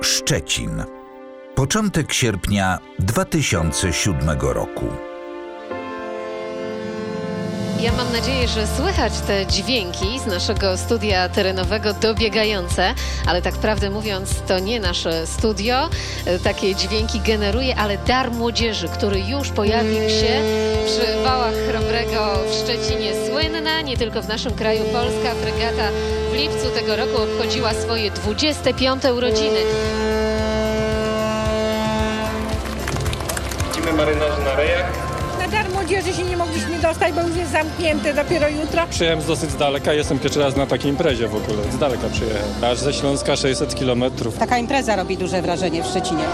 Szczecin. Początek sierpnia 2007 roku. Ja mam nadzieję, że słychać te dźwięki z naszego studia terenowego dobiegające, ale tak prawdę mówiąc, to nie nasze studio. Takie dźwięki generuje, ale dar młodzieży, który już pojawił się przy wałach Chrobrego w Szczecinie. Słynna nie tylko w naszym kraju polska fregata w lipcu tego roku obchodziła swoje 25. urodziny. Widzimy marynarzy na rejach. Na dar młodzieży się nie mogliśmy dostać, bo już jest zamknięte dopiero jutro. Przyjechałem z dosyć z daleka, jestem pierwszy raz na takiej imprezie w ogóle. Z daleka przyjechałem. Aż ze Śląska 600 kilometrów. Taka impreza robi duże wrażenie w Szczecinie.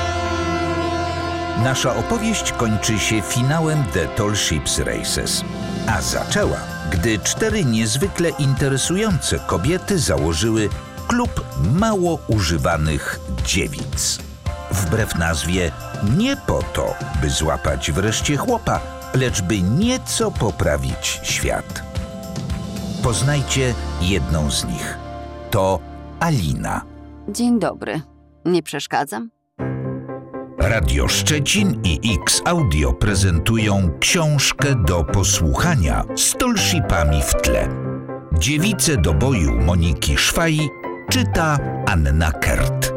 Nasza opowieść kończy się finałem The Tall Ships Races. A zaczęła, gdy 4 niezwykle interesujące kobiety założyły klub mało używanych dziewic. Wbrew nazwie, nie po to, by złapać wreszcie chłopa, lecz by nieco poprawić świat. Poznajcie jedną z nich. To Alina. Dzień dobry. Nie przeszkadzam? Radio Szczecin i X Audio prezentują książkę do posłuchania z tolshipami w tle. Dziewice do boju Moniki Szwaj czyta Anna Kert.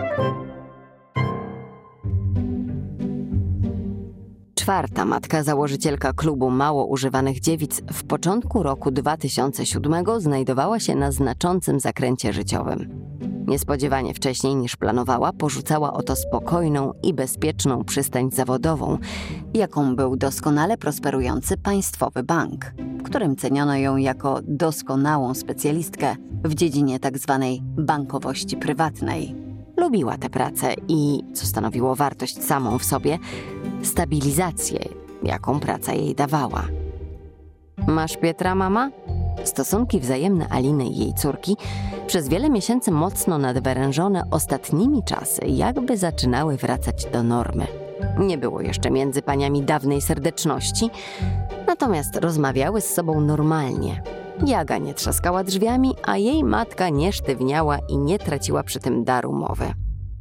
Czwarta matka założycielka klubu mało używanych dziewic w początku roku 2007 znajdowała się na znaczącym zakręcie życiowym. Niespodziewanie wcześniej niż planowała, porzucała oto spokojną i bezpieczną przystań zawodową, jaką był doskonale prosperujący państwowy bank, w którym ceniono ją jako doskonałą specjalistkę w dziedzinie tzw. bankowości prywatnej. Lubiła tę pracę i, co stanowiło wartość samą w sobie, stabilizację, jaką praca jej dawała. Masz Pietra, mama? Stosunki wzajemne Aliny i jej córki, przez wiele miesięcy mocno nadwyrężone ostatnimi czasy, jakby zaczynały wracać do normy. Nie było jeszcze między paniami dawnej serdeczności, natomiast rozmawiały z sobą normalnie. Jaga nie trzaskała drzwiami, a jej matka nie sztywniała i nie traciła przy tym daru mowy.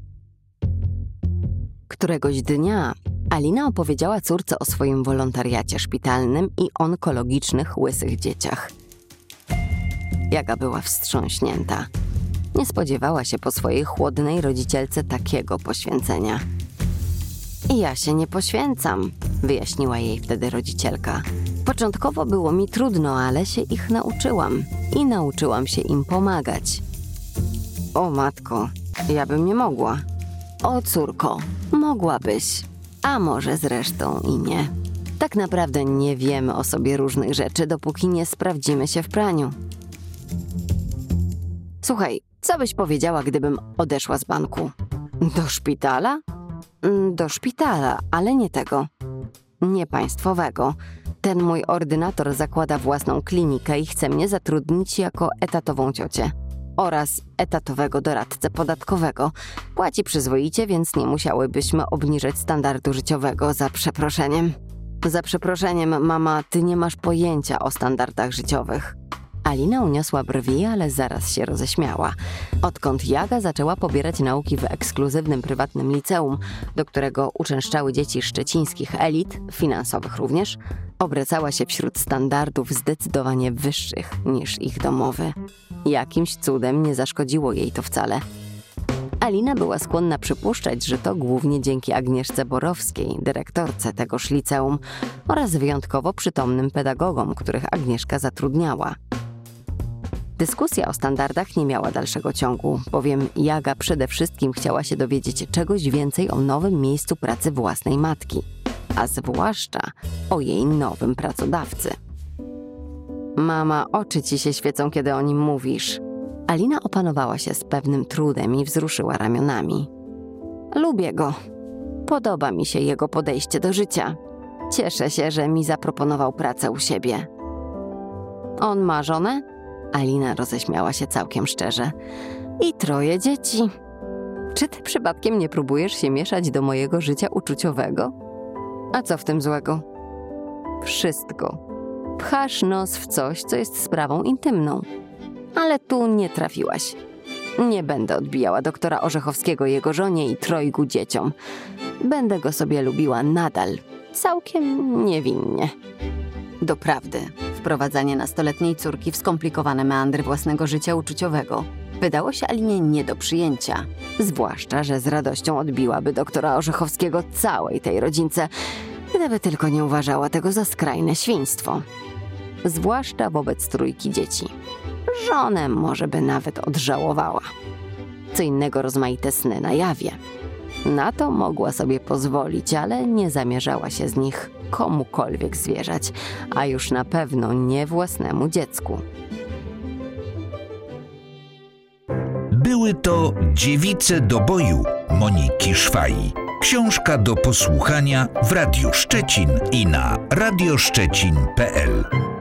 Któregoś dnia Alina opowiedziała córce o swoim wolontariacie szpitalnym i onkologicznych łysych dzieciach. Jaga była wstrząśnięta. Nie spodziewała się po swojej chłodnej rodzicielce takiego poświęcenia. Ja się nie poświęcam, wyjaśniła jej wtedy rodzicielka. Początkowo było mi trudno, ale się ich nauczyłam i nauczyłam się im pomagać. O matko, ja bym nie mogła. O córko, mogłabyś, a może zresztą i nie. Tak naprawdę nie wiemy o sobie różnych rzeczy, dopóki nie sprawdzimy się w praniu. Słuchaj, co byś powiedziała, gdybym odeszła z banku? Do szpitala? Do szpitala, ale nie tego. Nie państwowego. Ten mój ordynator zakłada własną klinikę i chce mnie zatrudnić jako etatową ciocię. Oraz etatowego doradcę podatkowego. Płaci przyzwoicie, więc nie musiałybyśmy obniżać standardu życiowego, za przeproszeniem. Za przeproszeniem, mama, ty nie masz pojęcia o standardach życiowych. Alina uniosła brwi, ale zaraz się roześmiała. Odkąd Jaga zaczęła pobierać nauki w ekskluzywnym prywatnym liceum, do którego uczęszczały dzieci szczecińskich elit, finansowych również, obracała się wśród standardów zdecydowanie wyższych niż ich domowy. Jakimś cudem nie zaszkodziło jej to wcale. Alina była skłonna przypuszczać, że to głównie dzięki Agnieszce Borowskiej, dyrektorce tegoż liceum oraz wyjątkowo przytomnym pedagogom, których Agnieszka zatrudniała. Dyskusja o standardach nie miała dalszego ciągu, bowiem Jaga przede wszystkim chciała się dowiedzieć czegoś więcej o nowym miejscu pracy własnej matki, a zwłaszcza o jej nowym pracodawcy. Mama, oczy ci się świecą, kiedy o nim mówisz. Alina opanowała się z pewnym trudem i wzruszyła ramionami. Lubię go. Podoba mi się jego podejście do życia. Cieszę się, że mi zaproponował pracę u siebie. On ma żonę? Alina roześmiała się całkiem szczerze. I 3 dzieci. Czy ty przypadkiem nie próbujesz się mieszać do mojego życia uczuciowego? A co w tym złego? Wszystko. Pchasz nos w coś, co jest sprawą intymną. Ale tu nie trafiłaś. Nie będę odbijała doktora Orzechowskiego jego żonie i 3 dzieciom. Będę go sobie lubiła nadal, całkiem niewinnie. Doprawdy, wprowadzanie nastoletniej córki w skomplikowane meandry własnego życia uczuciowego wydało się Alinie nie do przyjęcia. Zwłaszcza, że z radością odbiłaby doktora Orzechowskiego całej tej rodzince, gdyby tylko nie uważała tego za skrajne świństwo. Zwłaszcza wobec 3 dzieci. Żonę może by nawet odżałowała. Co innego rozmaite sny na jawie. Na to mogła sobie pozwolić, ale nie zamierzała się z nich komukolwiek zwierzać, a już na pewno nie własnemu dziecku. Były to Dziewice do boju Moniki Szwaj. Książka do posłuchania w Radiu Szczecin i na radioszczecin.pl.